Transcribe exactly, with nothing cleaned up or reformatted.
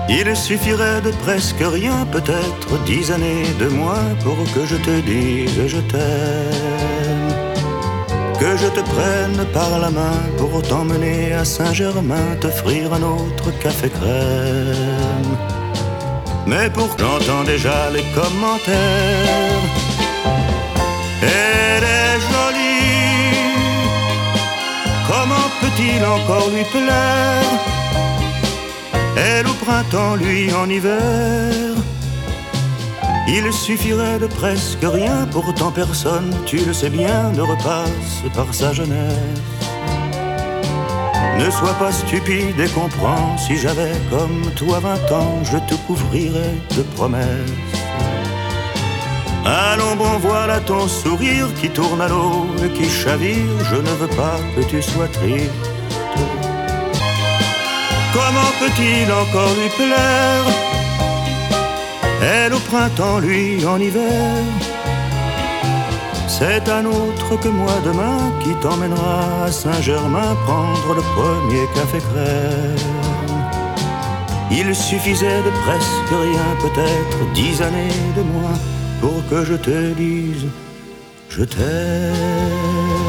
Il suffirait de presque rien, peut-être dix années de moins pour que je te dise je t'aime. Que je te prenne par la main pour t'emmener à Saint-Germain, t'offrir un autre café crème. Mais pour j'entends déjà les commentaires. Elle est jolie, comment peut-il encore lui plaire? Elle au printemps, lui en hiver. Il suffirait de presque rien, pourtant personne, tu le sais bien, ne repasse par sa jeunesse. Ne sois pas stupide et comprends, si j'avais comme toi vingt ans, je te couvrirais de promesses. Allons bon, voilà ton sourire qui tourne à l'eau et qui chavire, je ne veux pas que tu sois triste. Comment peut-il encore lui plaire? Elle au printemps, lui en hiver. C'est un autre que moi demain qui t'emmènera à Saint-Germain prendre le premier café crème. Il suffisait de presque rien, peut-être dix années de moins pour que je te dise je t'aime.